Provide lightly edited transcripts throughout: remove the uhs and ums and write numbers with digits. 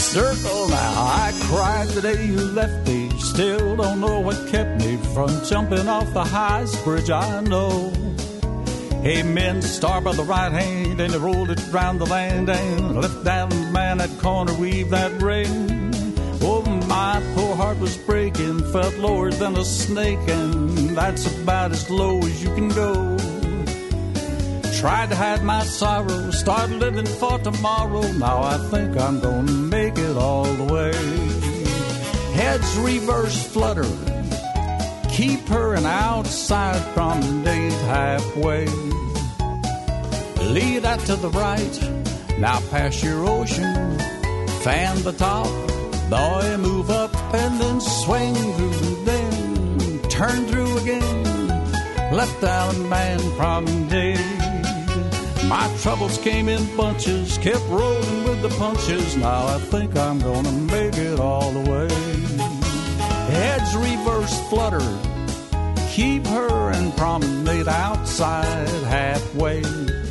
Circle now. I cried the day you left me. Still don't know what kept me from jumping off the highest bridge I know. Hey, men, star by the right hand, and they rolled it round the land and left that man that corner weave that ring. Oh, my poor heart was breaking, felt lower than a snake, and that's about as low as you can go. Tried to hide my sorrow, start living for tomorrow. Now I think I'm gonna make it all the way. Heads reverse flutter, keep her an outside promenade halfway. Lead out to the right, now pass your ocean. Fan the top, boy, move up and then swing through, then turn through again. Left Island man promenade. My troubles came in bunches, kept rolling with the punches. Now I think I'm gonna make it all the way. Heads reverse flutter, keep her and promenade outside halfway.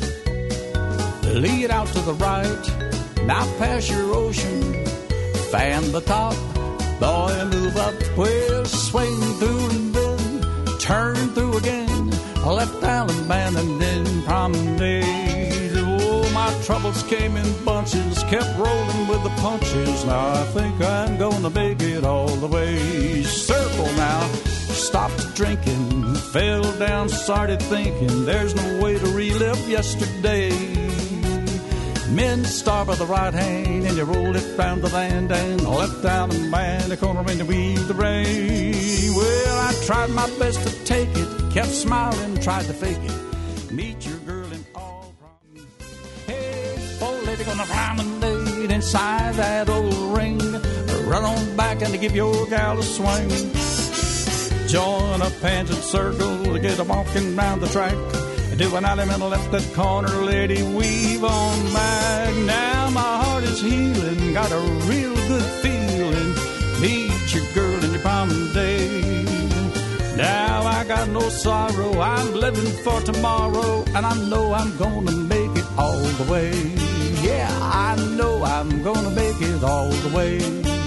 Lead out to the right, now pass your ocean. Fan the top, boy, move up, well, swing through and then turn through again. Left Island man and then promenade. Oh, my troubles came in bunches, kept rolling with the punches. Now I think I'm gonna make it all the way. Circle now, stopped drinking, fell down, started thinking there's no way to relive yesterday. Men star by the right hand, and you rolled it round the land and left down the man the corner and you weave the rain. Well, I tried my best to take it, kept smiling, tried to fake it. Meet your girl in all prom. Hey, old lady gonna promenade inside that old ring. Run on back and give your gal a swing. Join a pageant circle to get a walking round the track. Do an element left that corner, lady, weave on back. Now my heart is healing, got a real good feeling. Meet your girl in your promenade. Now I got no sorrow, I'm living for tomorrow, and I know I'm gonna make it all the way. Yeah, I know I'm gonna make it all the way.